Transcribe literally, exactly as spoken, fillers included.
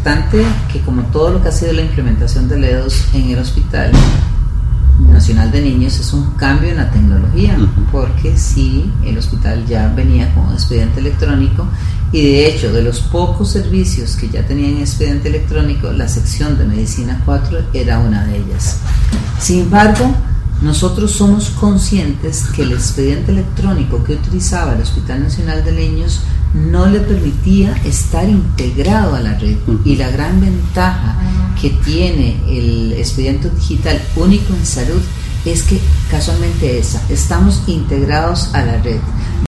importante que, como todo lo que ha sido la implementación de L E Dos en el Hospital Nacional de Niños, es un cambio en la tecnología, uh-huh. porque sí, el hospital ya venía con un expediente electrónico, y de hecho, de los pocos servicios que ya tenían expediente electrónico, la sección de Medicina cuatro era una de ellas. Sin embargo, nosotros somos conscientes que el expediente electrónico que utilizaba el Hospital Nacional de Niños no le permitía estar integrado a la red, y la gran ventaja que tiene el expediente digital único en salud es que casualmente esa, estamos integrados a la red.